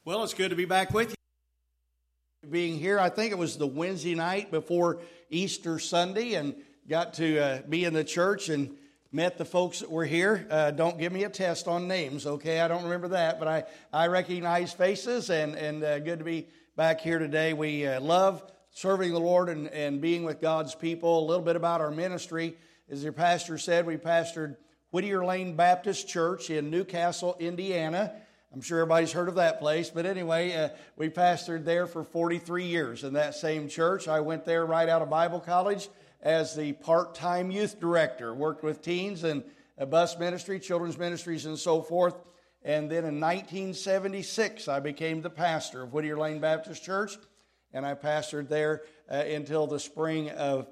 Well, it's good to be back with you. Being here, I think it was the Wednesday night before Easter Sunday, and got to be in the church and met the folks that were here. Don't give me a test on names, okay? I don't remember that, but I recognize faces, and good to be back here today. We love serving the Lord and being with God's people. A little bit about our ministry. As your pastor said, we pastored Whittier Lane Baptist Church in Newcastle, Indiana. I'm sure everybody's heard of that place, but anyway, we pastored there for 43 years in that same church. I went there right out of Bible college as the part-time youth director, worked with teens and a bus ministry, children's ministries, and so forth. And then in 1976, I became the pastor of Whittier Lane Baptist Church, and I pastored there until the spring of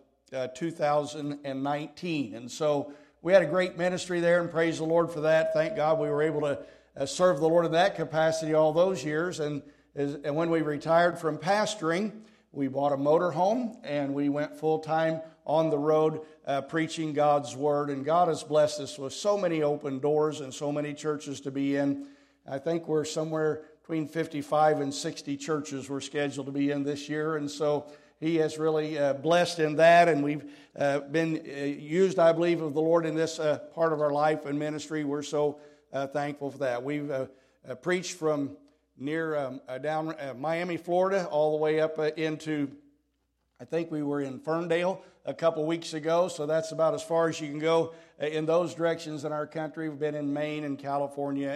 2019. And so we had a great ministry there, and praise the Lord for that. Thank God we were able to serve the Lord in that capacity all those years. And when we retired from pastoring, we bought a motor home and we went full-time on the road preaching God's Word. And God has blessed us with so many open doors and so many churches to be in. I think we're somewhere between 55 and 60 churches we're scheduled to be in this year. And so He has really blessed in that. And we've been used, I believe, of the Lord in this part of our life and ministry. We're so thankful for that. We've preached from near down Miami, Florida, all the way up into, I think we were in Ferndale a couple weeks ago, so that's about as far as you can go in those directions in our country. We've been in Maine and California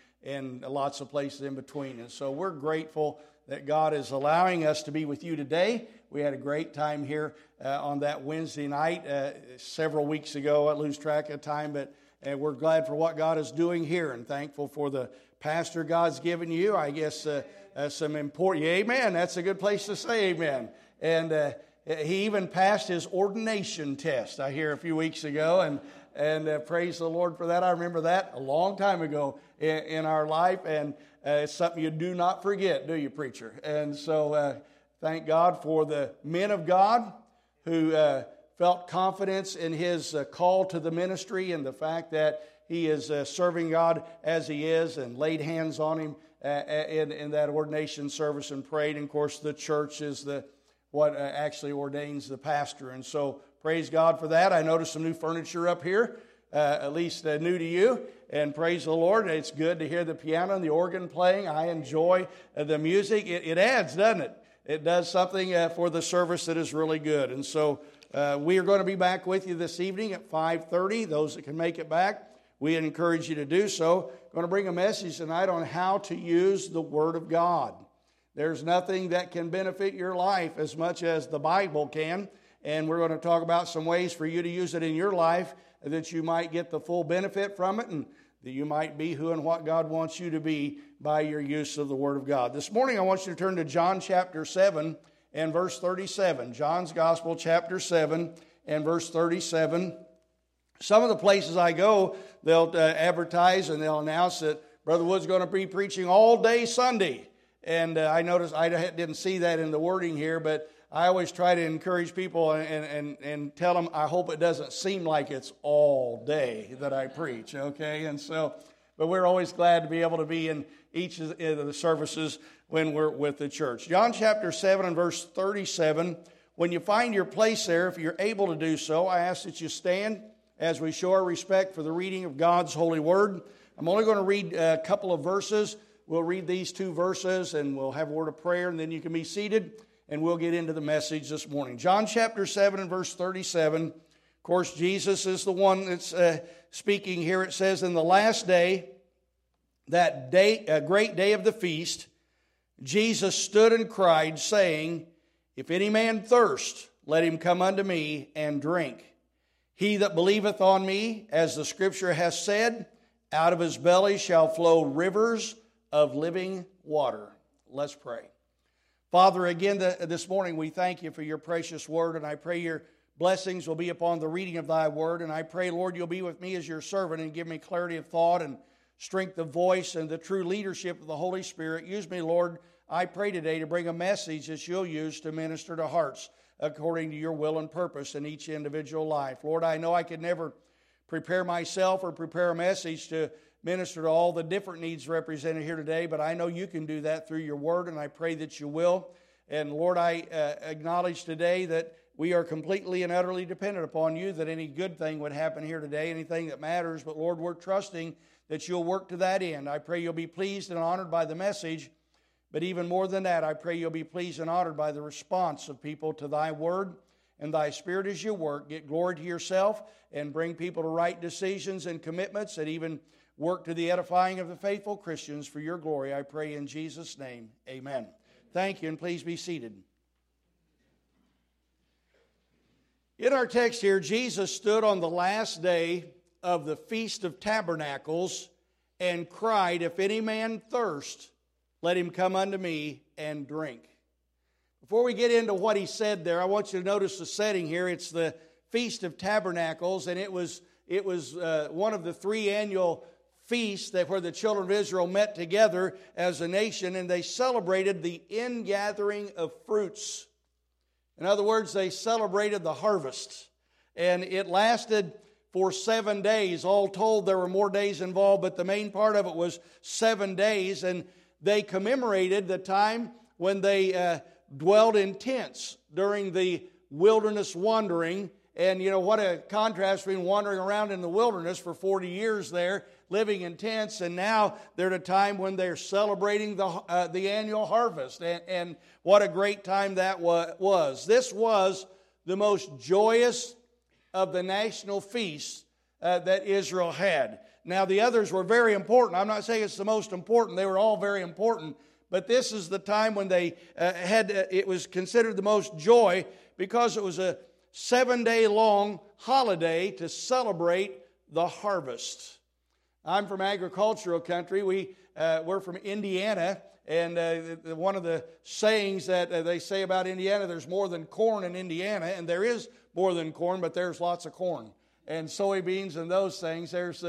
and lots of places in between. And so we're grateful that God is allowing us to be with you today. We had a great time here on that Wednesday night several weeks ago. I lose track of time, but and we're glad for what God is doing here and thankful for the pastor God's given you. I guess some important, amen, that's a good place to say amen. And he even passed his ordination test, I hear, a few weeks ago, and praise the Lord for that. I remember that a long time ago in our life, and it's something you do not forget, do you, preacher? And so thank God for the men of God who felt confidence in his call to the ministry and the fact that he is serving God as he is, and laid hands on him in that ordination service and prayed. And of course, the church is what actually ordains the pastor. And so praise God for that. I noticed some new furniture up here, at least new to you. And praise the Lord. It's good to hear the piano and the organ playing. I enjoy the music. It adds, doesn't it? It does something for the service that is really good. And so we are going to be back with you this evening at 5:30. Those that can make it back, we encourage you to do so. I'm going to bring a message tonight on how to use the Word of God. There's nothing that can benefit your life as much as the Bible can. And we're going to talk about some ways for you to use it in your life that you might get the full benefit from it, and that you might be who and what God wants you to be by your use of the Word of God. This morning I want you to turn to John chapter 7 and verse 37. John's Gospel chapter 7 and verse 37. Some of the places I go, they'll advertise and they'll announce that Brother Wood's going to be preaching all day Sunday. And I noticed I didn't see that in the wording here, but I always try to encourage people and tell them I hope it doesn't seem like it's all day that I preach, okay? And so, but we're always glad to be able to be in each of the services when we're with the church. John chapter 7 and verse 37. When you find your place there, if you're able to do so, I ask that you stand as we show our respect for the reading of God's holy word. I'm only going to read a couple of verses. We'll read these two verses and we'll have a word of prayer, and then you can be seated and we'll get into the message this morning. John chapter 7 and verse 37. Of course, Jesus is the one that's speaking here. It says, in the last day, that day, a great day of the feast, Jesus stood and cried, saying, if any man thirst, let him come unto me and drink. He that believeth on me, as the Scripture hath said, out of his belly shall flow rivers of living water. Let's pray. Father, again this morning we thank you for your precious word, and I pray your blessings will be upon the reading of thy word. And I pray, Lord, you'll be with me as your servant and give me clarity of thought and strength of voice and the true leadership of the Holy Spirit. Use me, Lord, I pray today to bring a message that you'll use to minister to hearts according to your will and purpose in each individual life. Lord, I know I could never prepare myself or prepare a message to minister to all the different needs represented here today, but I know you can do that through your word, and I pray that you will. And Lord, I acknowledge today that we are completely and utterly dependent upon you, that any good thing would happen here today, anything that matters. But Lord, we're trusting that you'll work to that end. I pray you'll be pleased and honored by the message. But even more than that, I pray you'll be pleased and honored by the response of people to thy word and thy Spirit as you work. Get glory to yourself and bring people to right decisions and commitments, and even work to the edifying of the faithful Christians for your glory. I pray in Jesus' name. Amen. Thank you, and please be seated. In our text here, Jesus stood on the last day of the Feast of Tabernacles and cried, "If any man thirst, let him come unto me and drink." Before we get into what he said there, I want you to notice the setting here. It's the Feast of Tabernacles, and it was one of the three annual feasts where the children of Israel met together as a nation, and they celebrated the ingathering of fruits. In other words, they celebrated the harvest, and it lasted for 7 days. All told, there were more days involved, but the main part of it was 7 days, and they commemorated the time when they dwelled in tents during the wilderness wandering. And you know, what a contrast between wandering around in the wilderness for 40 years there, living in tents, and now they're at a time when they're celebrating the annual harvest. And what a great time that was. This was the most joyous of the national feasts that Israel had. Now, the others were very important. I'm not saying it's the most important. They were all very important. But this is the time when they it was considered the most joy, because it was a 7-day long holiday to celebrate the harvest. I'm from agricultural country. We're from Indiana, and one of the sayings that they say about Indiana, there's more than corn in Indiana, and there is more than corn, but there's lots of corn and soybeans and those things. There's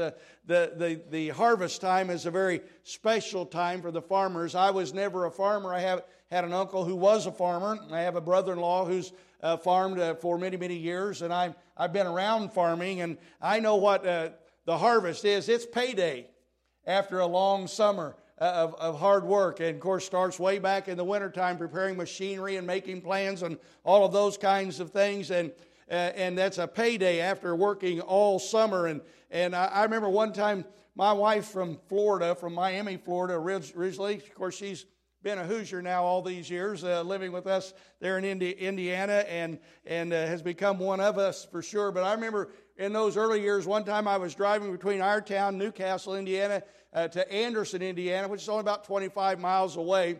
the harvest time is a very special time for the farmers. I was never a farmer. I had an uncle who was a farmer. I have a brother-in-law who's farmed for many, many years, and I've been around farming, and I know what the harvest is. It's payday after a long summer of hard work, and of course starts way back in the wintertime, preparing machinery and making plans and all of those kinds of things, and that's a payday after working all summer. And I remember one time my wife from Florida, from Miami, Florida originally, of course she's been a Hoosier now all these years, living with us there in Indiana, and has become one of us for sure. But I remember in those early years, one time I was driving between our town, Newcastle, Indiana, to Anderson, Indiana, which is only about 25 miles away.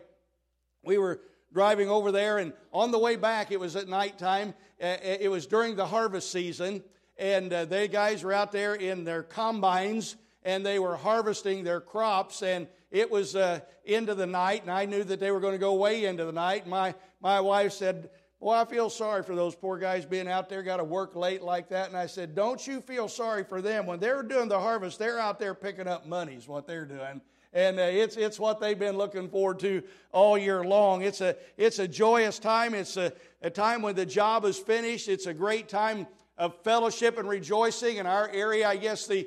We were driving over there, and on the way back, it was at nighttime. It was during the harvest season, and they guys were out there in their combines, and they were harvesting their crops, and it was into the night, and I knew that they were going to go way into the night. My wife said, "Boy, I feel sorry for those poor guys being out there, got to work late like that." And I said, "Don't you feel sorry for them. When they're doing the harvest, they're out there picking up money is what they're doing. And it's what they've been looking forward to all year long. It's a joyous time. It's a time when the job is finished. It's a great time of fellowship and rejoicing. In our area, I guess they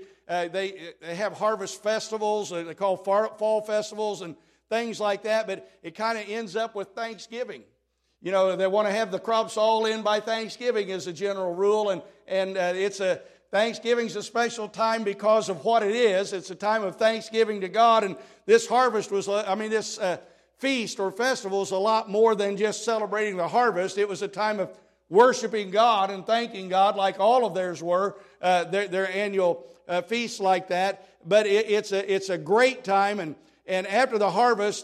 have harvest festivals. They call fall festivals and things like that. But it kind of ends up with Thanksgiving. You know, they want to have the crops all in by Thanksgiving as a general rule. And Thanksgiving's a special time because of what it is. It's a time of thanksgiving to God. And this harvest this feast or festival is a lot more than just celebrating the harvest. It was a time of worshiping God and thanking God, like all of theirs were, their annual feasts like that. But it's a great time, and after the harvest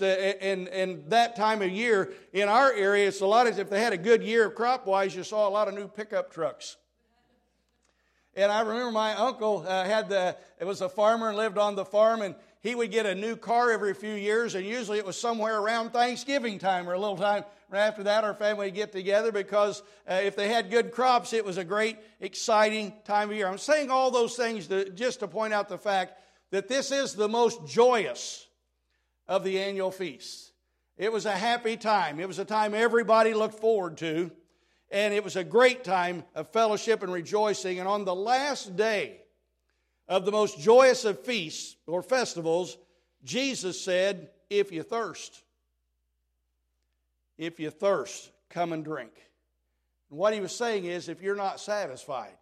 and that time of year in our area, it's a lot as if they had a good year crop wise. You saw a lot of new pickup trucks. And I remember my uncle it was a farmer and lived on the farm, and he would get a new car every few years, and usually it was somewhere around Thanksgiving time or a little time after that our family would get together, because if they had good crops, it was a great, exciting time of year. I'm saying all those things just to point out the fact that this is the most joyous of the annual feasts. It was a happy time. It was a time everybody looked forward to. And it was a great time of fellowship and rejoicing. And on the last day of the most joyous of feasts or festivals, Jesus said, if you thirst, come and drink. And what he was saying is, if you're not satisfied,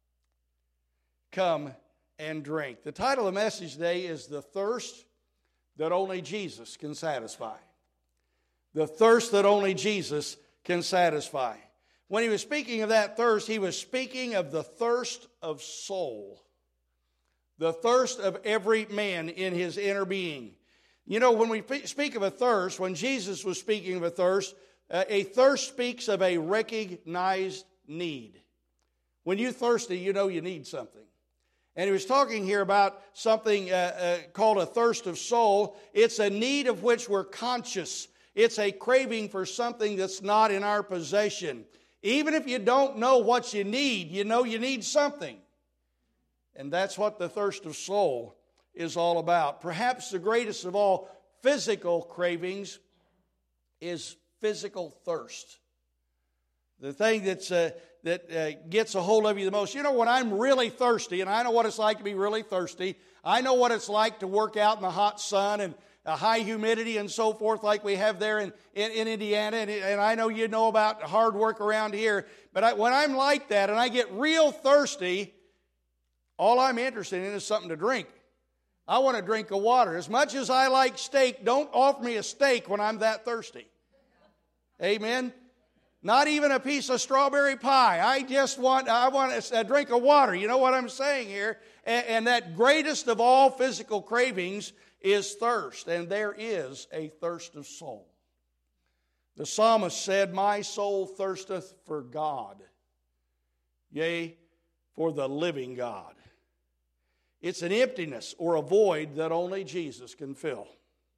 come and drink. The title of the message today is The Thirst That Only Jesus Can Satisfy. The thirst that only Jesus can satisfy. When he was speaking of that thirst, he was speaking of the thirst of soul. The thirst of every man in his inner being. You know, when we speak of a thirst, when Jesus was speaking of a thirst speaks of a recognized need. When you're thirsty, you know you need something. And he was talking here about something called a thirst of soul. It's a need of which we're conscious. It's a craving for something that's not in our possession. Even if you don't know what you need, you know you need something. And that's what the thirst of soul is all about. Perhaps the greatest of all physical cravings is physical thirst. The thing that gets a hold of you the most. You know, when I'm really thirsty, and I know what it's like to be really thirsty, I know what it's like to work out in the hot sun and high humidity and so forth like we have there in Indiana, and I know you know about hard work around here, but when I'm like that and I get real thirsty, all I'm interested in is something to drink. I want a drink of water. As much as I like steak, don't offer me a steak when I'm that thirsty. Amen? Not even a piece of strawberry pie. I want a drink of water. You know what I'm saying here? And that greatest of all physical cravings is thirst. And there is a thirst of soul. The psalmist said, my soul thirsteth for God, yea, for the living God. It's an emptiness or a void that only Jesus can fill.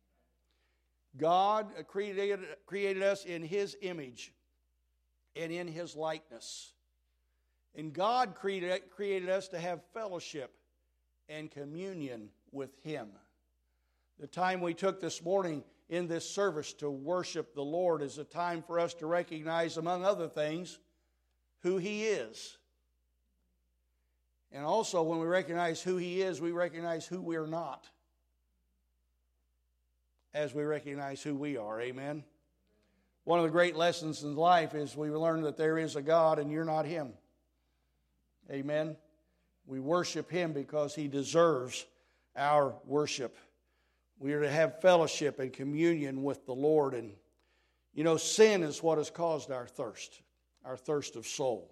God created us in His image and in His likeness. And God created us to have fellowship and communion with Him. The time we took this morning in this service to worship the Lord is a time for us to recognize, among other things, who He is. And also, when we recognize who He is, we recognize who we're not, as we recognize who we are. Amen? One of the great lessons in life is we learn that there is a God and you're not Him. Amen? We worship Him because He deserves our worship. We are to have fellowship and communion with the Lord. And, you know, sin is what has caused our thirst of soul.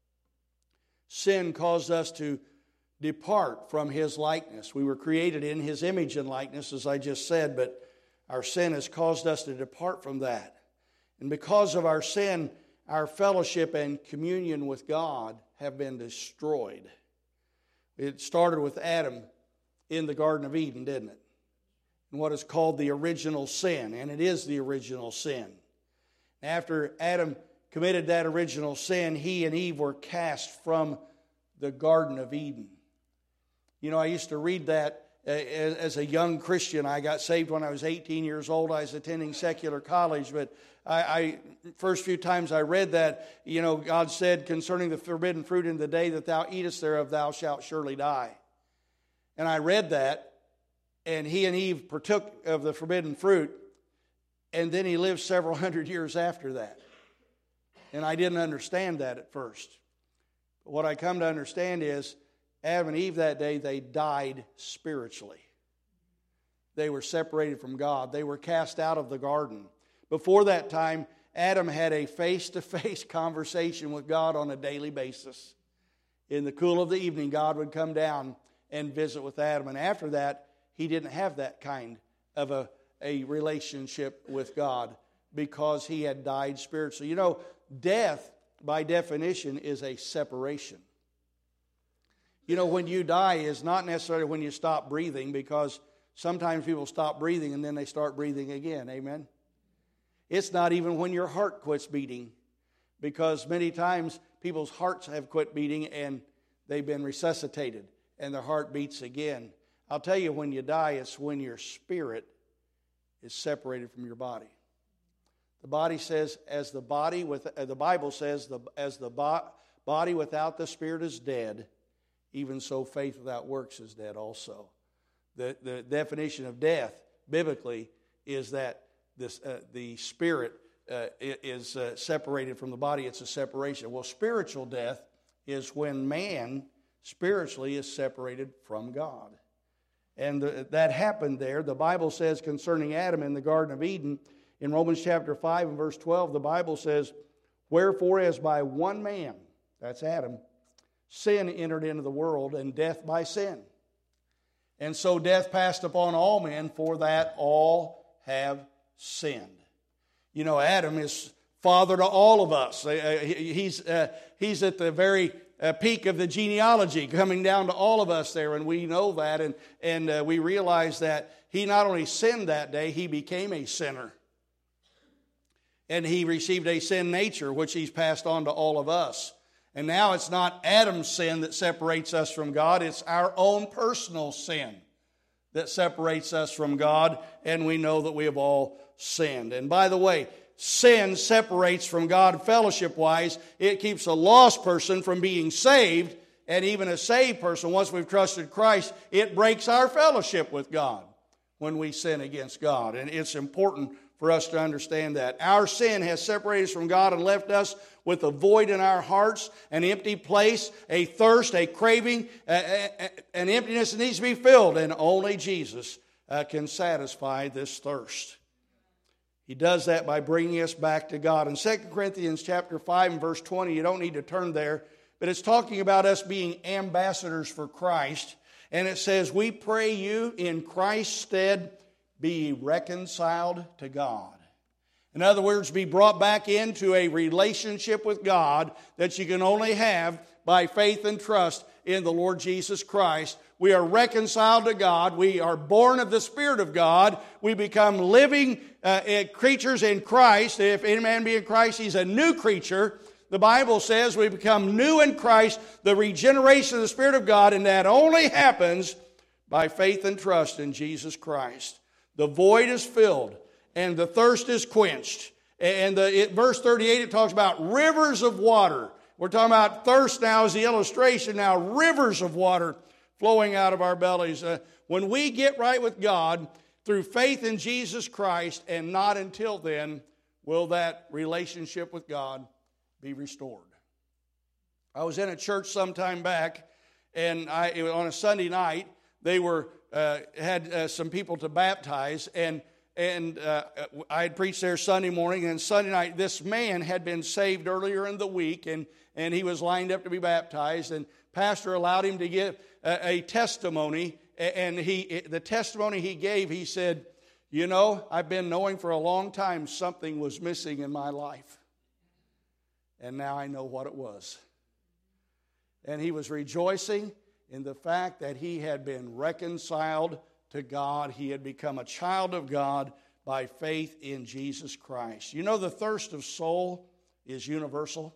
Sin caused us to depart from His likeness. We were created in His image and likeness, as I just said, but our sin has caused us to depart from that. And because of our sin, our fellowship and communion with God have been destroyed. It started with Adam in the Garden of Eden, didn't it? And what is called the original sin, and it is the original sin. After Adam committed that original sin, he and Eve were cast from the Garden of Eden. You know, I used to read that as a young Christian. I got saved when I was 18 years old. I was attending secular college, but I first few times I read that, you know, God said concerning the forbidden fruit, in the day that thou eatest thereof, thou shalt surely die. And I read that, and he and Eve partook of the forbidden fruit, and then he lived several hundred years after that. And I didn't understand that at first. But what I come to understand is Adam and Eve that day, they died spiritually. They were separated from God. They were cast out of the garden. Before that time, Adam had a face-to-face conversation with God on a daily basis. In the cool of the evening, God would come down and visit with Adam. And after that, he didn't have that kind of a relationship with God because he had died spiritually. You know, death, by definition, is a separation. You know, when you die is not necessarily when you stop breathing, because sometimes people stop breathing and then they start breathing again. Amen? It's not even when your heart quits beating, because many times people's hearts have quit beating and they've been resuscitated and their heart beats again. I'll tell you, when you die, it's when your spirit is separated from your body. The body says, the Bible says, as the body without the spirit is dead, even so faith without works is dead also. The definition of death, biblically, is that the spirit is separated from the body. It's a separation. Well, spiritual death is when man spiritually is separated from God. And that happened there. The Bible says concerning Adam in the Garden of Eden, in Romans chapter 5 and verse 12, the Bible says, wherefore as by one man, that's Adam, sin entered into the world, and death by sin. And so death passed upon all men, for that all have sinned. You know, Adam is father to all of us. He's at the very peak of the genealogy, coming down to all of us there, and we know that, and we realize that he not only sinned that day, he became a sinner. And he received a sin nature, which he's passed on to all of us. And now it's not Adam's sin that separates us from God, it's our own personal sin that separates us from God, and we know that we have all sinned. And by the way, sin separates from God fellowship-wise. It keeps a lost person from being saved, and even a saved person, once we've trusted Christ, it breaks our fellowship with God when we sin against God. And it's important for us to understand that. Our sin has separated us from God and left us with a void in our hearts, an empty place, a thirst, a craving, an emptiness that needs to be filled, and only Jesus can satisfy this thirst. He does that by bringing us back to God. In 2 Corinthians chapter 5 and verse 20, you don't need to turn there, but it's talking about us being ambassadors for Christ. And it says, we pray you in Christ's stead be reconciled to God. In other words, be brought back into a relationship with God that you can only have by faith and trust in the Lord Jesus Christ. We are reconciled to God. We are born of the Spirit of God. We become living creatures in Christ. If any man be in Christ, he's a new creature. The Bible says we become new in Christ, the regeneration of the Spirit of God, and that only happens by faith and trust in Jesus Christ. The void is filled, and the thirst is quenched. And verse 38, it talks about rivers of water. We're talking about thirst now as the illustration. Now, rivers of water flowing out of our bellies. When we get right with God through faith in Jesus Christ, and not until then will that relationship with God be restored. I was in a church some time back, and it was on a Sunday night. They had some people to baptize, and I had preached there Sunday morning, and Sunday night this man had been saved earlier in the week, and he was lined up to be baptized, and pastor allowed him to give a testimony, and the testimony he gave, he said, you know, I've been knowing for a long time something was missing in my life, and now I know what it was. And he was rejoicing in the fact that he had been reconciled to God. He had become a child of God by faith in Jesus Christ. You know, the thirst of soul is universal.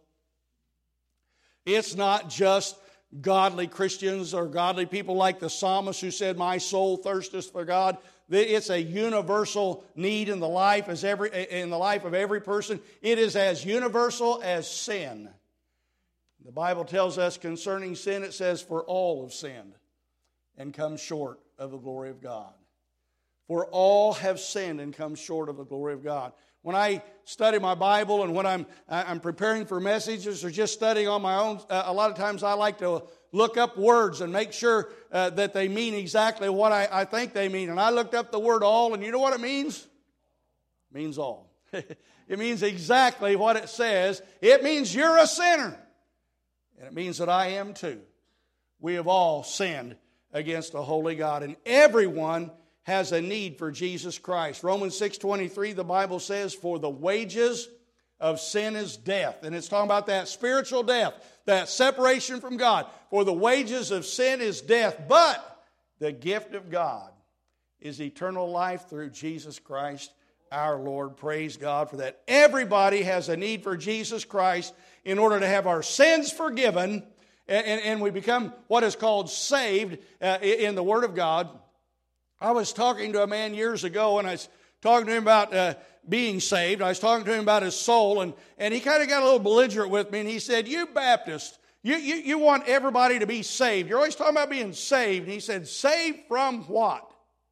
It's not just godly Christians or godly people like the psalmist who said, my soul thirsteth for God. It's a universal need in the life of every person. It is as universal as sin. The Bible tells us concerning sin, it says, for all have sinned and come short of the glory of God. For all have sinned and come short of the glory of God. When I study my Bible and when I'm preparing for messages or just studying on my own, a lot of times I like to look up words and make sure that they mean exactly what I think they mean. And I looked up the word all, and you know what it means? It means all. It means exactly what it says. It means you're a sinner. And it means that I am too. We have all sinned against a holy God. And everyone has a need for Jesus Christ. Romans 6:23, the Bible says, for the wages of sin is death. And it's talking about that spiritual death, that separation from God. For the wages of sin is death, but the gift of God is eternal life through Jesus Christ our Lord. Praise God for that. Everybody has a need for Jesus Christ in order to have our sins forgiven, and we become what is called saved in the Word of God. I was talking to a man years ago, and I was talking to him about being saved. I was talking to him about his soul, and he kind of got a little belligerent with me, and he said, you Baptists, You want everybody to be saved. You're always talking about being saved. And he said, saved from what?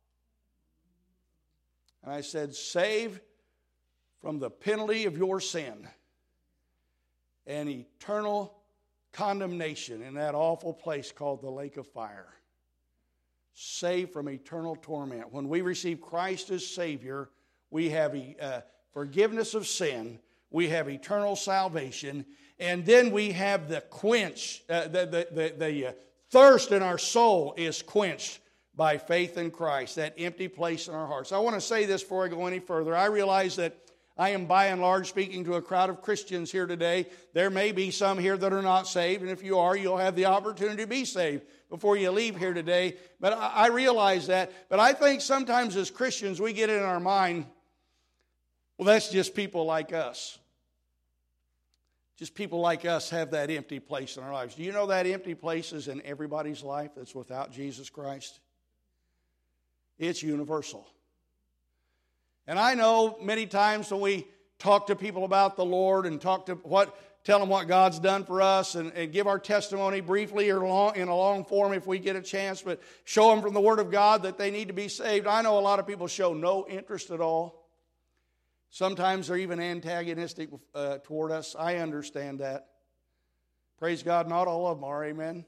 And I said, saved from the penalty of your sin and eternal condemnation in that awful place called the lake of fire. Saved from eternal torment. When we receive Christ as Savior, we have forgiveness of sin, we have eternal salvation, and then we have the quench, the thirst in our soul is quenched by faith in Christ, that empty place in our hearts. I want to say this before I go any further. I realize that I am by and large speaking to a crowd of Christians here today. There may be some here that are not saved, and if you are, you'll have the opportunity to be saved before you leave here today. But I realize that. But I think sometimes as Christians we get it in our mind, well, that's just people like us. Just people like us have that empty place in our lives. Do you know that empty place is in everybody's life that's without Jesus Christ? It's universal. And I know many times when we talk to people about the Lord and tell them what God's done for us and give our testimony briefly or in a long form if we get a chance, but show them from the Word of God that they need to be saved. I know a lot of people show no interest at all. Sometimes they're even antagonistic toward us. I understand that. Praise God, not all of them are, amen?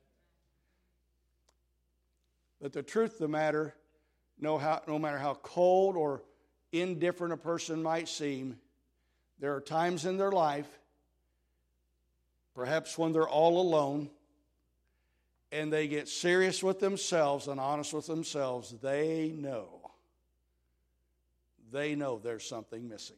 But the truth of the matter, no matter how cold or indifferent a person might seem, there are times in their life, perhaps when they're all alone, and they get serious with themselves and honest with themselves, they know there's something missing.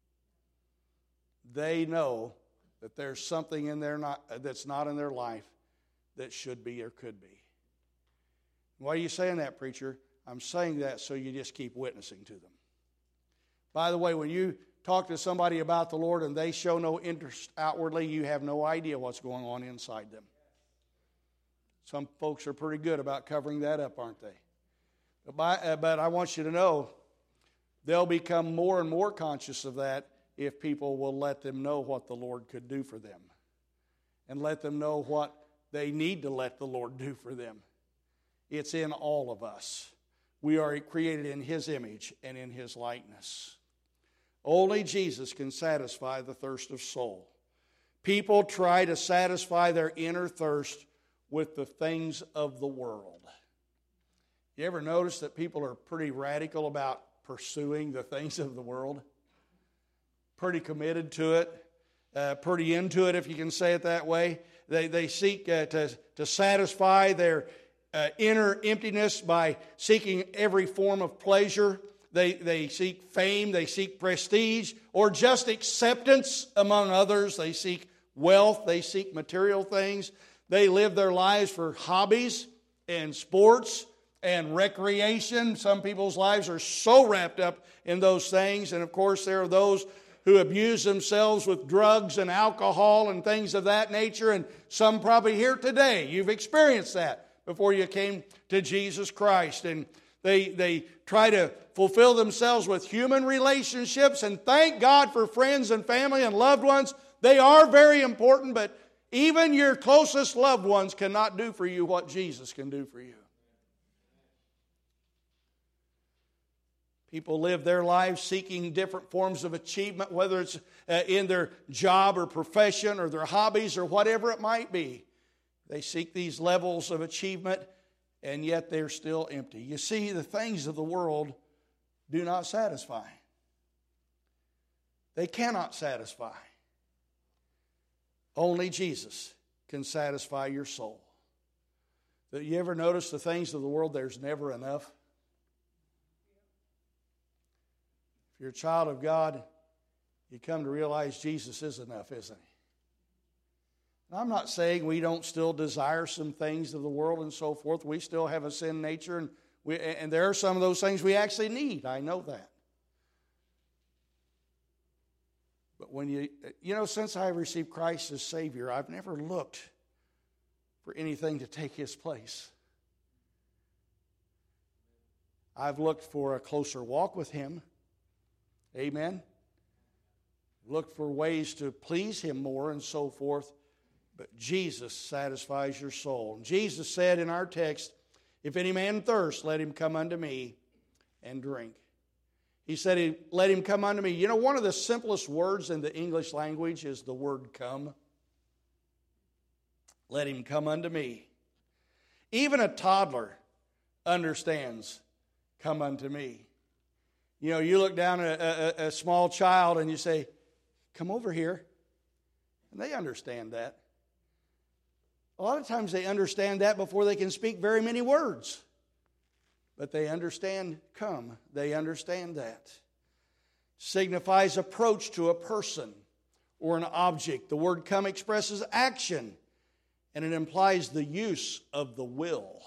They know that there's something in there that's not in their life that should be or could be. Why are you saying that, preacher? I'm saying that so you just keep witnessing to them. By the way, when you talk to somebody about the Lord and they show no interest outwardly, you have no idea what's going on inside them. Some folks are pretty good about covering that up, aren't they? But I want you to know, they'll become more and more conscious of that if people will let them know what the Lord could do for them and let them know what they need to let the Lord do for them. It's in all of us. We are created in His image and in His likeness. Only Jesus can satisfy the thirst of soul. People try to satisfy their inner thirst with the things of the world. You ever notice that people are pretty radical about pursuing the things of the world? Pretty committed to it, pretty into it, if you can say it that way. They seek to satisfy their inner emptiness by seeking every form of pleasure. They seek fame, they seek prestige, or just acceptance among others. They seek wealth, they seek material things. They live their lives for hobbies and sports and recreation. Some people's lives are so wrapped up in those things. And of course, there are those who abuse themselves with drugs and alcohol and things of that nature. And some probably here today, you've experienced that before you came to Jesus Christ. And they try to fulfill themselves with human relationships, and thank God for friends and family and loved ones. They are very important, but even your closest loved ones cannot do for you what Jesus can do for you. People live their lives seeking different forms of achievement, whether it's in their job or profession or their hobbies or whatever it might be. They seek these levels of achievement, and yet they're still empty. You see, the things of the world do not satisfy. They cannot satisfy. Only Jesus can satisfy your soul. You ever notice the things of the world, there's never enough? If you're a child of God, you come to realize Jesus is enough, isn't He? And I'm not saying we don't still desire some things of the world and so forth. We still have a sin nature, and there are some of those things we actually need. I know that. But when since I received Christ as Savior, I've never looked for anything to take His place. I've looked for a closer walk with Him. Amen. Looked for ways to please Him more and so forth. but Jesus satisfies your soul. Jesus said in our text, if any man thirst, let him come unto me and drink. He said, let him come unto me. You know, one of the simplest words in the English language is the word come. Let him come unto me. Even a toddler understands, come unto me. You know, you look down at a small child and you say, come over here. And they understand that. A lot of times they understand that before they can speak very many words. But they understand come. They understand that. Signifies approach to a person or an object. The word come expresses action, and it implies the use of the will.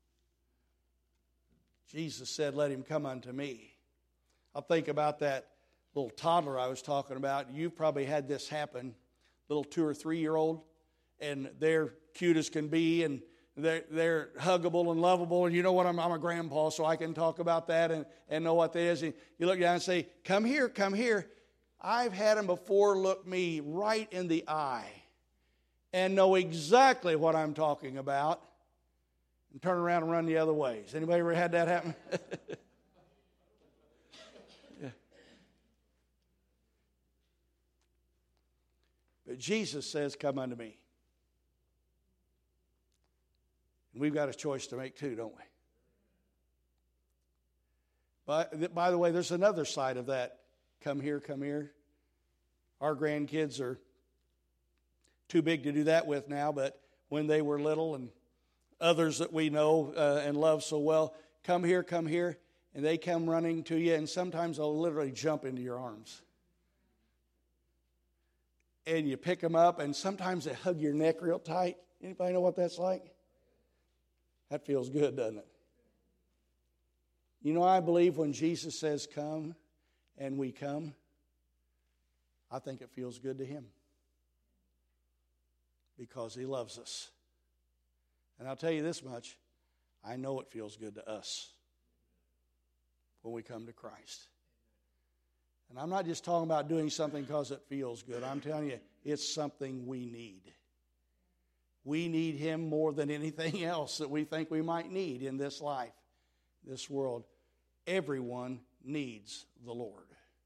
Jesus said, let him come unto me. I'll think about that little toddler I was talking about. You've probably had this happen. Little 2 or 3 year old, and they're cute as can be, and they're huggable and lovable. And you know what? I'm a grandpa, so I can talk about that and know what that is. And you look down and say, come here, come here. I've had them before look me right in the eye and know exactly what I'm talking about and turn around and run the other way. Has anybody ever had that happen? Yeah. But Jesus says, come unto me. And we've got a choice to make too, don't we? But by the way, there's another side of that. Come here, come here. Our grandkids are too big to do that with now, but when they were little, and others that we know and love so well, come here, and they come running to you, and sometimes they'll literally jump into your arms. And you pick them up, and sometimes they hug your neck real tight. Anybody know what that's like? That feels good, doesn't it? You know, I believe when Jesus says come, and we come, I think it feels good to him. Because he loves us. And I'll tell you this much, I know it feels good to us when we come to Christ. And I'm not just talking about doing something because it feels good. I'm telling you, it's something we need. We need him more than anything else that we think we might need in this life, this world. Everyone needs the Lord.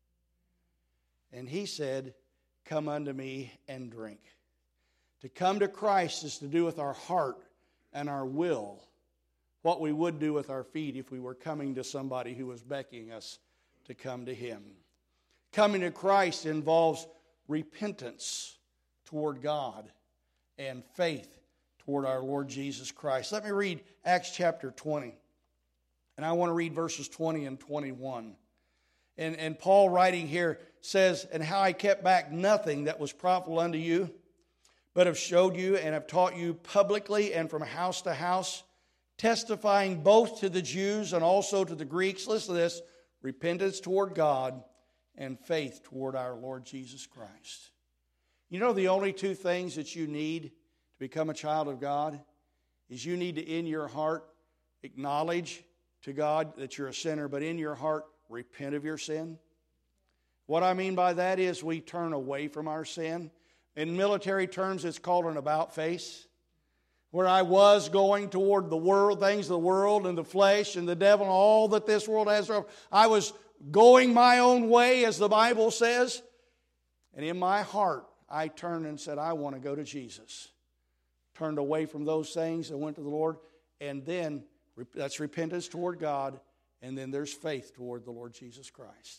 And he said, come unto me and drink. To come to Christ is to do with our heart and our will what we would do with our feet if we were coming to somebody who was beckoning us to come to him. Coming to Christ involves repentance toward God and faith toward our Lord Jesus Christ. Let me read Acts chapter 20. And I want to read verses 20 and 21. And Paul writing here says, and how I kept back nothing that was profitable unto you, but have showed you and have taught you publicly and from house to house, testifying both to the Jews and also to the Greeks. Listen to this, repentance toward God and faith toward our Lord Jesus Christ. You know the only two things that you need to become a child of God is you need to, in your heart, acknowledge to God that you're a sinner, but in your heart, repent of your sin. What I mean by that is we turn away from our sin. In military terms, it's called an about face. Where I was going toward the world, things of the world and the flesh and the devil and all that this world has to offer. I was going my own way, as the Bible says. And in my heart, I turned and said, I want to go to Jesus. Turned away from those things and went to the Lord. And then, that's repentance toward God. And then there's faith toward the Lord Jesus Christ.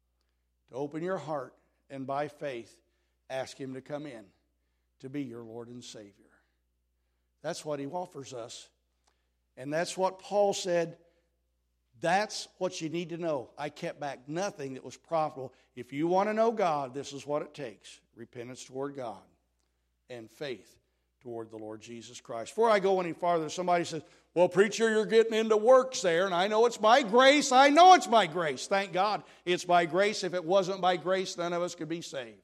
To open your heart and by faith, ask him to come in to be your Lord and Savior. That's what he offers us. And that's what Paul said. That's what you need to know. I kept back nothing that was profitable. If you want to know God, this is what it takes. Repentance toward God and faith toward the Lord Jesus Christ. Before I go any farther, somebody says, well, preacher, you're getting into works there, and I know it's by grace. I know it's by grace. Thank God it's by grace. If it wasn't by grace, none of us could be saved.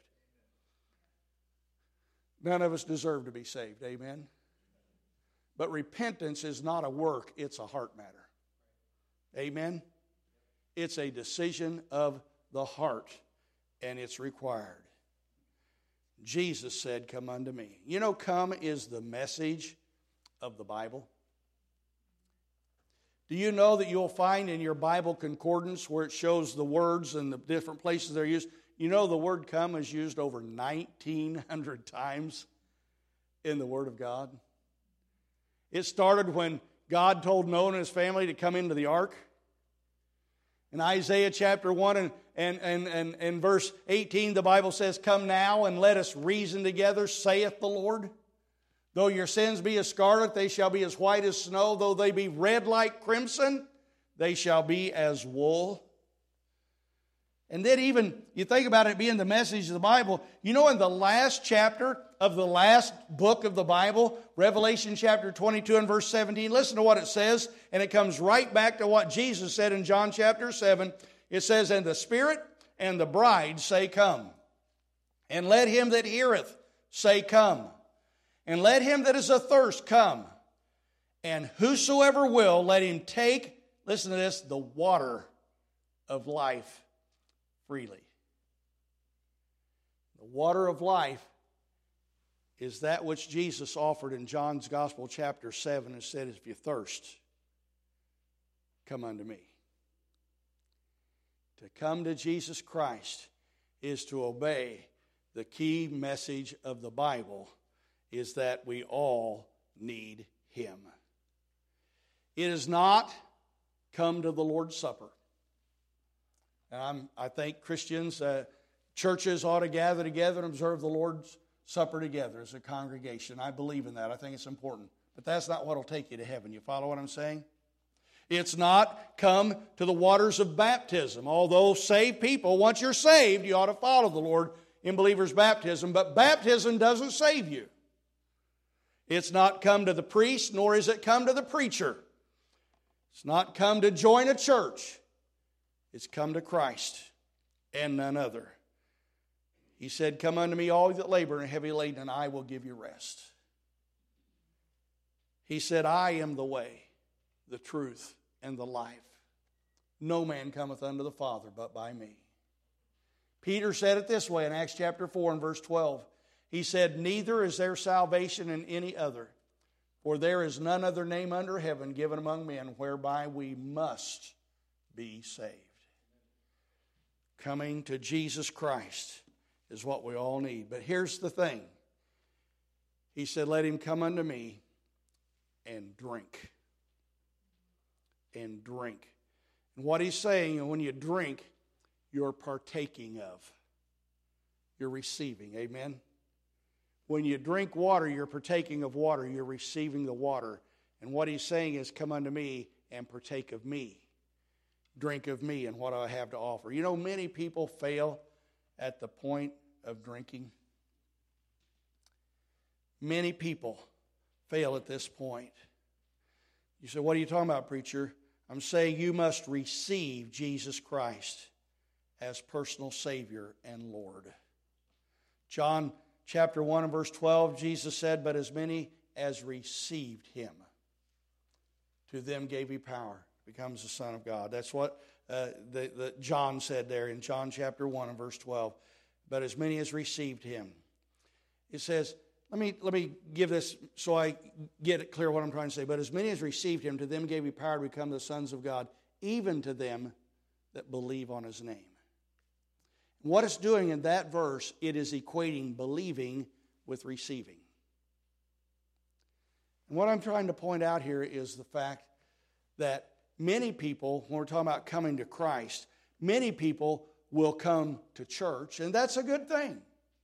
None of us deserve to be saved. Amen? But repentance is not a work, it's a heart matter. Amen? It's a decision of the heart, and it's required. Jesus said, come unto me. You know, come is the message of the Bible. Do you know that you'll find in your Bible concordance where it shows the words and the different places they're used, you know the word come is used over 1,900 times in the Word of God? It started when God told Noah and his family to come into the ark. In Isaiah chapter 1 and verse 18, the Bible says, come now and let us reason together, saith the Lord. Though your sins be as scarlet, they shall be as white as snow. Though they be red like crimson, they shall be as wool. And then even, you think about it being the message of the Bible, you know in the last chapter of the last book of the Bible, Revelation chapter 22 and verse 17, listen to what it says, and it comes right back to what Jesus said in John chapter 7. It says, and the Spirit and the bride say, come. And let him that heareth say, come. And let him that is athirst come. And whosoever will, let him take, listen to this, the water of life freely. The water of life is that which Jesus offered in John's Gospel chapter 7 and said, if you thirst, come unto me. To come to Jesus Christ is to obey the key message of the Bible, is that we all need Him. It is not come to the Lord's Supper. And I think Christians, churches ought to gather together and observe the Lord's Supper together as a congregation. I believe in that. I think it's important. But that's not what will take you to heaven. You follow what I'm saying? It's not come to the waters of baptism. Although saved people, once you're saved, you ought to follow the Lord in believers' baptism. But baptism doesn't save you. It's not come to the priest, nor is it come to the preacher. It's not come to join a church. It's come to Christ and none other. He said, come unto me all that labor and are heavy laden, and I will give you rest. He said, I am the way, the truth, and the life. No man cometh unto the Father but by me. Peter said it this way in Acts chapter 4 and verse 12. He said, neither is there salvation in any other, for there is none other name under heaven given among men whereby we must be saved. Coming to Jesus Christ is what we all need. But here's the thing. He said, let him come unto me and drink. And drink. And what he's saying, when you drink, you're partaking of. You're receiving. Amen? When you drink water, you're partaking of water. You're receiving the water. And what he's saying is, come unto me and partake of me. Drink of me and what I have to offer. You know, many people fail at the point of drinking. Many people fail at this point. You say, what are you talking about, preacher? I'm saying you must receive Jesus Christ as personal Savior and Lord. John chapter 1 and verse 12, Jesus said, but as many as received him, to them gave he power, becomes the Son of God. That's what John said there in John chapter 1 and verse 12. But as many as received him. It says, let me give this so I get it clear what I'm trying to say. But as many as received him, to them gave he power to become the sons of God, even to them that believe on his name. What it's doing in that verse, it is equating believing with receiving. And what I'm trying to point out here is the fact that many people, when we're talking about coming to Christ, many people will come to church, and that's a good thing.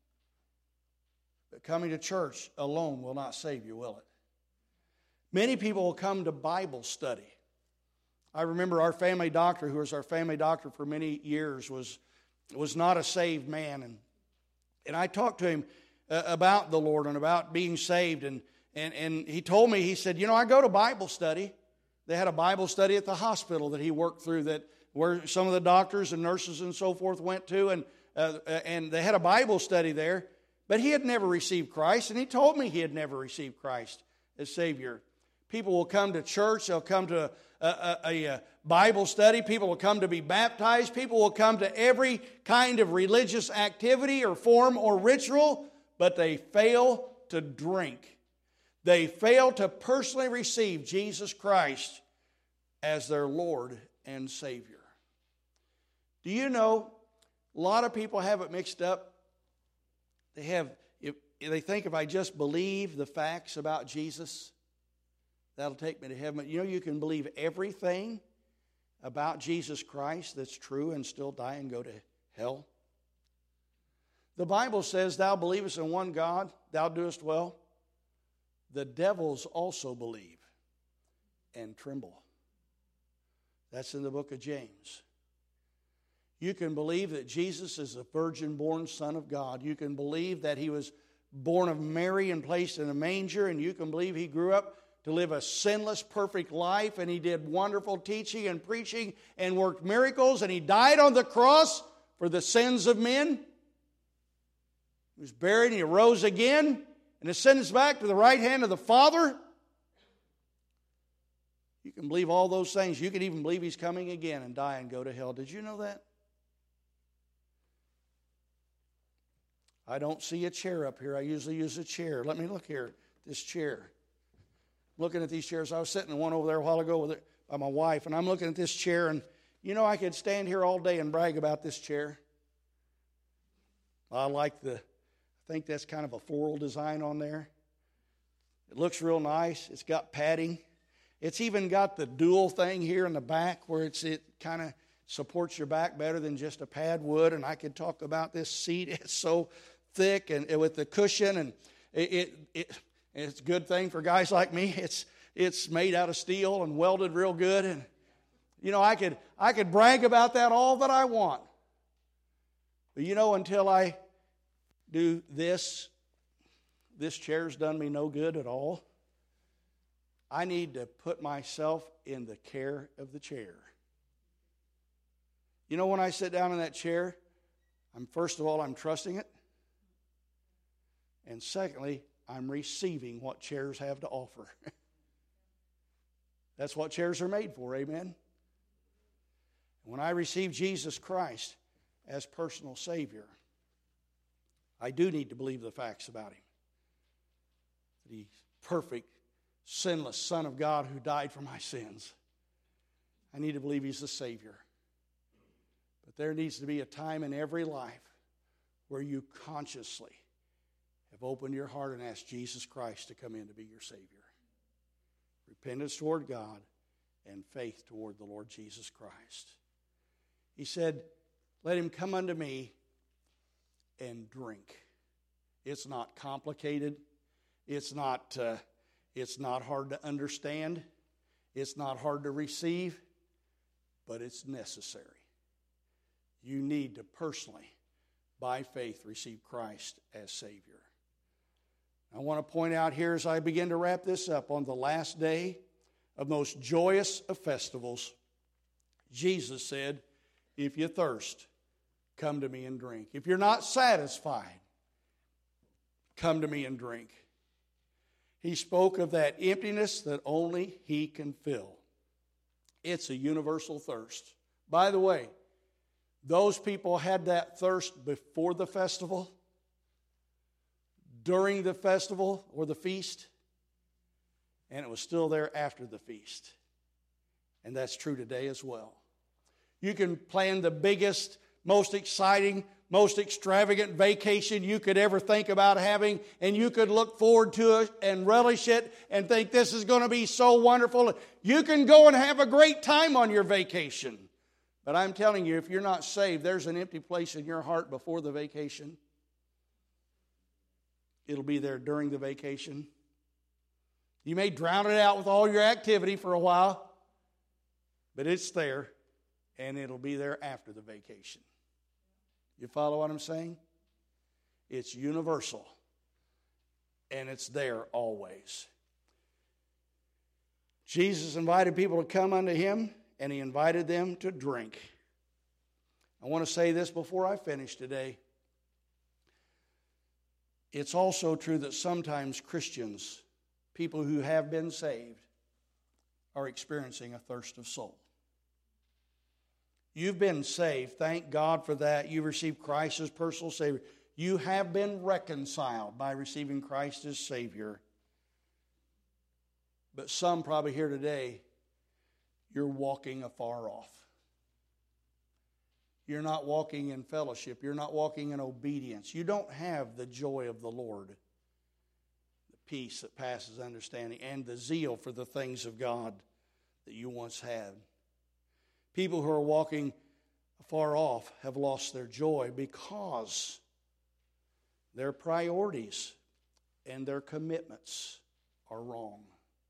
But coming to church alone will not save you, will it? Many people will come to Bible study. I remember our family doctor, who was our family doctor for many years, was not a saved man. And I talked to him about the Lord and about being saved. And he told me, he said, I go to Bible study. They had a Bible study at the hospital that he worked through, where some of the doctors and nurses and so forth went to. And they had a Bible study there. But he had never received Christ. And he told me he had never received Christ as Savior. People will come to church. They'll come to a Bible study. People will come to be baptized. People will come to every kind of religious activity or form or ritual. but they fail to drink. They fail to personally receive Jesus Christ as their Lord and Savior. Do you know, a lot of people have it mixed up. They think if I just believe the facts about Jesus, that'll take me to heaven. You know, you can believe everything about Jesus Christ that's true and still die and go to hell. The Bible says, thou believest in one God, thou doest well. The devils also believe and tremble. That's in the book of James. You can believe that Jesus is a virgin-born Son of God. You can believe that He was born of Mary and placed in a manger, and you can believe He grew up to live a sinless, perfect life, and He did wonderful teaching and preaching and worked miracles, and He died on the cross for the sins of men. He was buried and He arose again and ascends back to the right hand of the Father. You can believe all those things. You can even believe He's coming again and die and go to hell. Did you know that? I don't see a chair up here. I usually use a chair. Let me look here. This chair. Looking at these chairs. I was sitting in one over there a while ago by my wife, and I'm looking at this chair, and you know, I could stand here all day and brag about this chair. I think that's kind of a floral design on there. It looks real nice. It's got padding. It's even got the dual thing here in the back where it kind of supports your back better than just a pad would. And I could talk about this seat. It's so thick and with the cushion, and it's a good thing for guys like me. It's made out of steel and welded real good. And you know, I could brag about that all that I want. But you know, until I do this chair's done me no good at all. I need to put myself in the care of the chair. You know, when I sit down in that chair, first of all, I'm trusting it. And secondly, I'm receiving what chairs have to offer. That's what chairs are made for, amen? When I receive Jesus Christ as personal Savior, I do need to believe the facts about Him. That He's perfect, sinless Son of God who died for my sins. I need to believe He's the Savior. But there needs to be a time in every life where you consciously have opened your heart and asked Jesus Christ to come in to be your Savior. Repentance toward God and faith toward the Lord Jesus Christ. He said, let him come unto me and drink. It's not complicated. It's not hard to understand. It's not hard to receive, but it's necessary. You need to personally, by faith, receive Christ as Savior. I want to point out here as I begin to wrap this up, on the last day of most joyous of festivals, Jesus said, if you thirst, come to me and drink. If you're not satisfied, come to me and drink. He spoke of that emptiness that only He can fill. It's a universal thirst. By the way, those people had that thirst before the festival, during the festival or the feast, and it was still there after the feast. And that's true today as well. You can plan the biggest, most exciting, most extravagant vacation you could ever think about having, and you could look forward to it and relish it and think this is going to be so wonderful. You can go and have a great time on your vacation. But I'm telling you, if you're not saved, there's an empty place in your heart before the vacation. It'll be there during the vacation. You may drown it out with all your activity for a while, but it's there, and it'll be there after the vacation. You follow what I'm saying? It's universal, and it's there always. Jesus invited people to come unto Him, and He invited them to drink. I want to say this before I finish today. It's also true that sometimes Christians, people who have been saved, are experiencing a thirst of soul. You've been saved. Thank God for that. You've received Christ as personal Savior. You have been reconciled by receiving Christ as Savior. But some probably here today, you're walking afar off. You're not walking in fellowship. You're not walking in obedience. You don't have the joy of the Lord, the peace that passes understanding, and the zeal for the things of God that you once had. People who are walking afar off have lost their joy because their priorities and their commitments are wrong.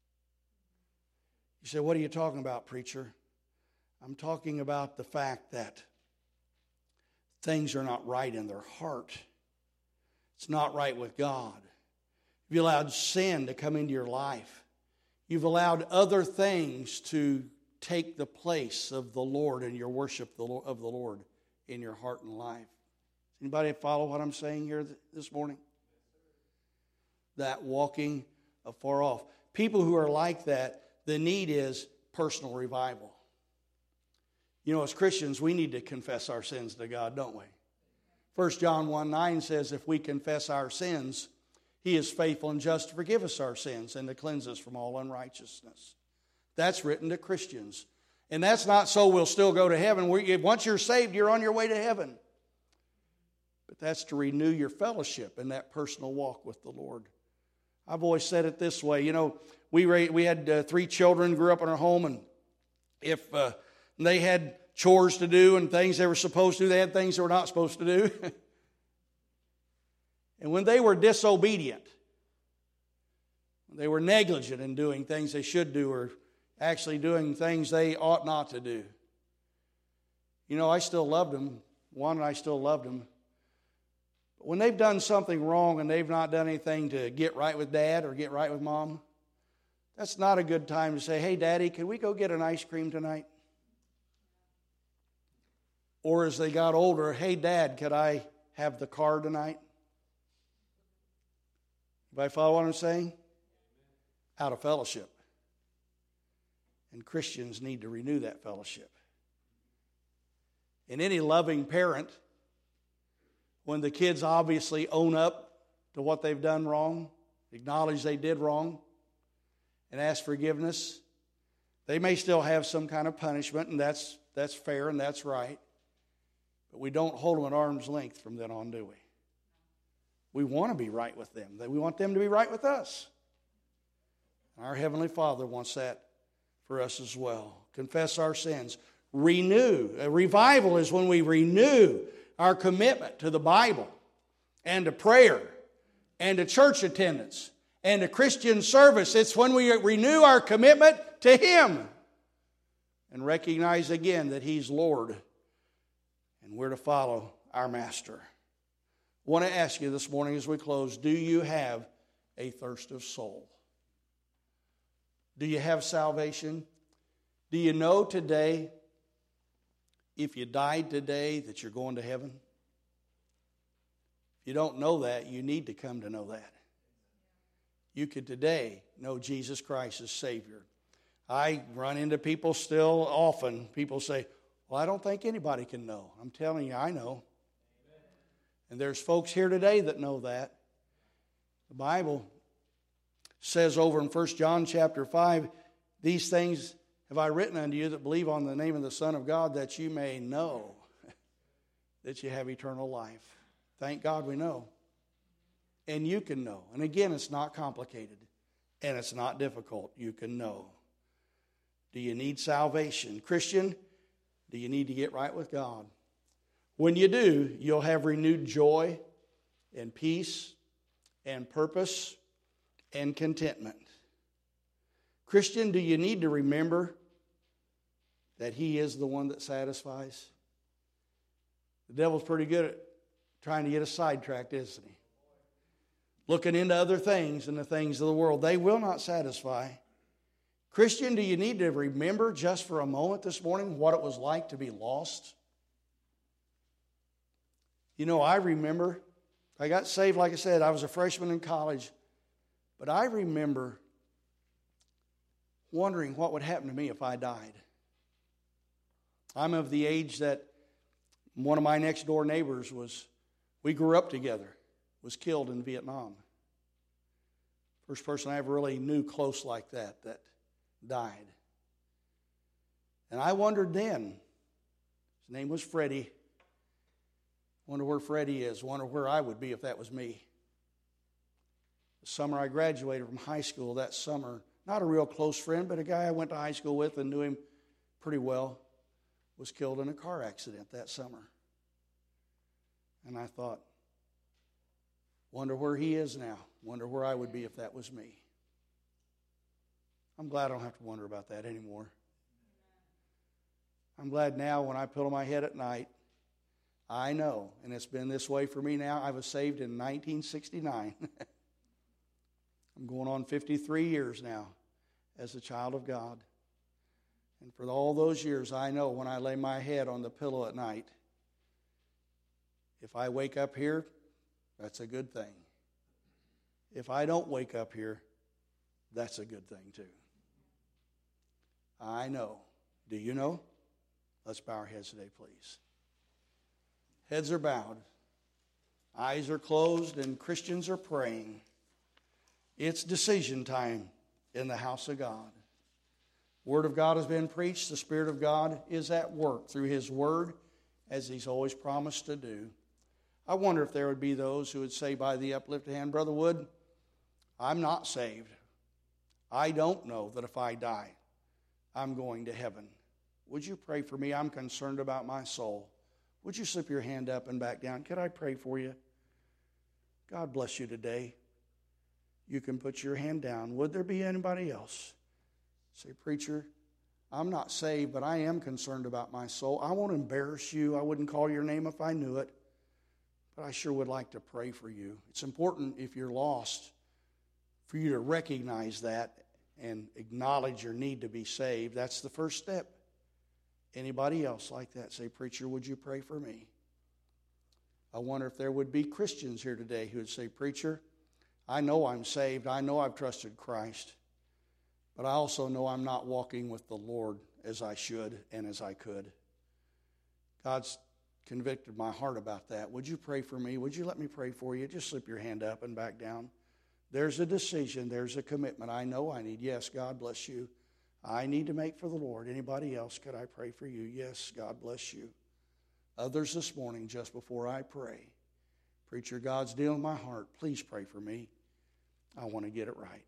You say, what are you talking about, preacher? I'm talking about the fact that things are not right in their heart. It's not right with God. You've allowed sin to come into your life. You've allowed other things to take the place of the Lord and your worship of the Lord in your heart and life. Anybody follow what I'm saying here this morning? That walking afar off. People who are like that, the need is personal revival. You know, as Christians, we need to confess our sins to God, don't we? 1 John 1:9 says, if we confess our sins, He is faithful and just to forgive us our sins and to cleanse us from all unrighteousness. That's written to Christians. And that's not so we'll still go to heaven. Once you're saved, you're on your way to heaven. But that's to renew your fellowship and that personal walk with the Lord. I've always said it this way. You know, we had 3 children, grew up in our home, and if they had chores to do and things they were supposed to do, they had things they were not supposed to do. And when they were disobedient, they were negligent in doing things they should do or actually doing things they ought not to do. You know, I still loved them. One, and I still loved them. But when they've done something wrong and they've not done anything to get right with Dad or get right with Mom, that's not a good time to say, hey, Daddy, can we go get an ice cream tonight? Or as they got older, hey, Dad, could I have the car tonight? Everybody follow what I'm saying? Out of fellowship. And Christians need to renew that fellowship. And any loving parent, when the kids obviously own up to what they've done wrong, acknowledge they did wrong, and ask forgiveness, they may still have some kind of punishment, and that's fair and that's right. But we don't hold them at arm's length from then on, do we? We want to be right with them. We want them to be right with us. Our Heavenly Father wants that for us as well. Confess our sins. Renew. A revival is when we renew our commitment to the Bible and to prayer and to church attendance and to Christian service. It's when we renew our commitment to Him and recognize again that He's Lord and we're to follow our Master. I want to ask you this morning as we close, do you have a thirst of soul? Do you have salvation? Do you know today, if you died today, that you're going to heaven? If you don't know that, you need to come to know that. You could today know Jesus Christ as Savior. I run into people still often. People say, well, I don't think anybody can know. I'm telling you, I know. And there's folks here today that know that. The Bible says over in 1 John chapter 5, these things have I written unto you that believe on the name of the Son of God, that you may know that you have eternal life. Thank God we know. And you can know. And again, it's not complicated. And it's not difficult. You can know. Do you need salvation? Christian, do you need to get right with God? When you do, you'll have renewed joy and peace and purpose and contentment. Christian, do you need to remember that He is the one that satisfies? The devil's pretty good at trying to get us sidetracked, isn't he? Looking into other things and the things of the world. They will not satisfy. Christian, do you need to remember just for a moment this morning what it was like to be lost? You know, I remember, I got saved, like I said, I was a freshman in college. But I remember wondering what would happen to me if I died. I'm of the age that one of my next door neighbors was We grew up together, was killed in Vietnam. First person I ever really knew close like that died. And I wondered then, his name was Freddie. Wonder where Freddie is. Wonder where I would be if that was me. The summer I graduated from high school, that summer, not a real close friend, but a guy I went to high school with and knew him pretty well, was killed in a car accident that summer. And I thought, wonder where he is now. Wonder where I would be if that was me. I'm glad I don't have to wonder about that anymore. I'm glad now when I pillow my head at night, I know, and it's been this way for me now. I was saved in 1969. I'm going on 53 years now as a child of God. And for all those years, I know when I lay my head on the pillow at night, if I wake up here, that's a good thing. If I don't wake up here, that's a good thing too. I know. Do you know? Let's bow our heads today, please. Heads are bowed. Eyes are closed, and Christians are praying. It's decision time in the house of God. Word of God has been preached. The Spirit of God is at work through His Word, as He's always promised to do. I wonder if there would be those who would say by the uplifted hand, Brother Wood, I'm not saved. I don't know that if I die, I'm going to heaven. Would you pray for me? I'm concerned about my soul. Would you slip your hand up and back down? Could I pray for you? God bless you today. You can put your hand down. Would there be anybody else? Say, preacher, I'm not saved, but I am concerned about my soul. I won't embarrass you. I wouldn't call your name if I knew it. But I sure would like to pray for you. It's important if you're lost for you to recognize that and acknowledge your need to be saved. That's the first step. Anybody else like that? Say, preacher, would you pray for me? I wonder if there would be Christians here today who would say, preacher, I know I'm saved. I know I've trusted Christ. But I also know I'm not walking with the Lord as I should and as I could. God's convicted my heart about that. Would you pray for me? Would you let me pray for you? Just slip your hand up and back down. There's a decision. There's a commitment. I know I need. Yes, God bless you. I need to make for the Lord. Anybody else, could I pray for you? Yes, God bless you. Others this morning, just before I pray. Preacher, God's dealing with my heart. Please pray for me. I want to get it right.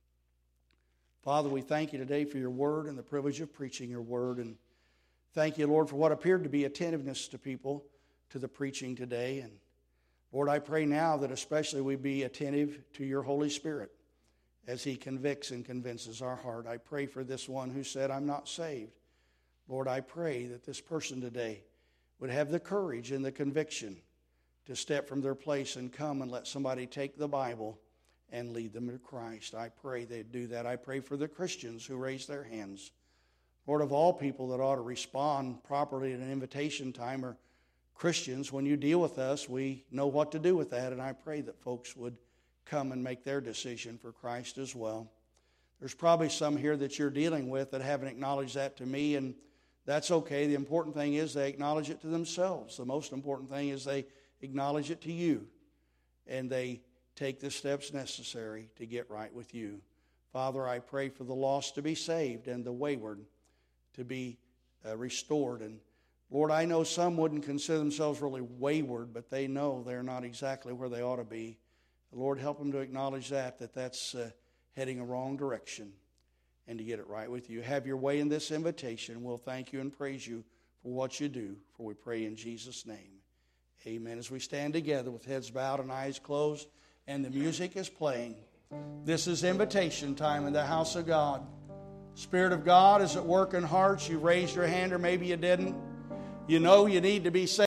Father, we thank you today for your word and the privilege of preaching your word. And thank you, Lord, for what appeared to be attentiveness to people to the preaching today. And Lord, I pray now that especially we be attentive to your Holy Spirit as He convicts and convinces our heart. I pray for this one who said, I'm not saved. Lord, I pray that this person today would have the courage and the conviction to step from their place and come and let somebody take the Bible and lead them to Christ. I pray they'd do that. I pray for the Christians who raise their hands. Lord, of all people that ought to respond properly at an invitation time are Christians. When you deal with us, we know what to do with that, and I pray that folks would come and make their decision for Christ as well. There's probably some here that you're dealing with that haven't acknowledged that to me, and that's okay. The important thing is they acknowledge it to themselves. The most important thing is they acknowledge it to you, and they take the steps necessary to get right with you. Father, I pray for the lost to be saved and the wayward to be restored. And Lord, I know some wouldn't consider themselves really wayward, but they know they're not exactly where they ought to be. Lord, help them to acknowledge that's heading a wrong direction and to get it right with you. Have your way in this invitation. We'll thank you and praise you for what you do, for we pray in Jesus' name. Amen. As we stand together with heads bowed and eyes closed and the music is playing, this is invitation time in the house of God. Spirit of God is at work in hearts. You raised your hand or maybe you didn't. You know you need to be saved.